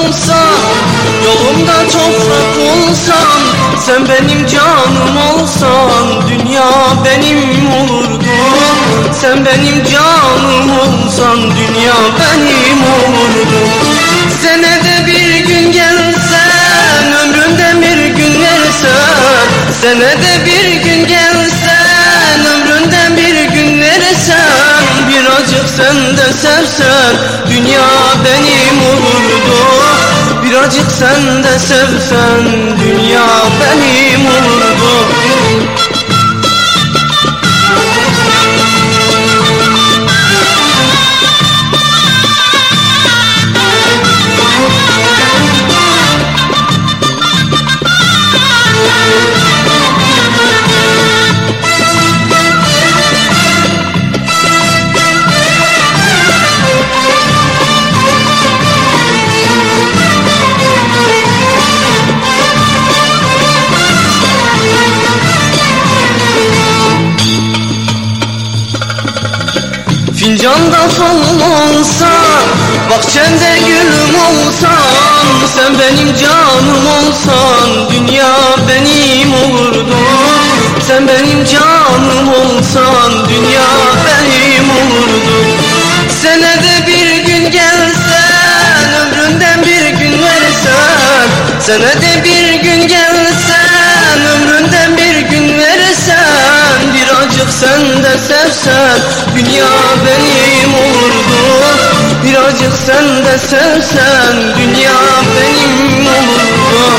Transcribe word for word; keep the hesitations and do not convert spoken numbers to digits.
olsan, yolumda toprak olsan, sen benim canım olsan, dünya benim olurdu. Sen benim canım olsan, dünya benim olurdu. Senede bir gün gelsen, ömrümden bir gün versen, senede bir gün gelsen, ömrümden bir gün versen, birazcık sen de sevsen, dünya benim olurdu. Birazcık sen de sevsen, dünya benim olurdu. Fincanda fal olsa, bahçende gülüm olsan, sen benim canım olsan, dünya benim olurdu. Sen benim canım olsan, dünya benim olurdu. Senede bir gün gelsen, ömründen bir gün versen, senede bir gün gelsen, ömründen bir gün versen, birazcık sen de sevsen, dünya benim olurdu. Birazcık sen de sevsen, dünya benim olurdu.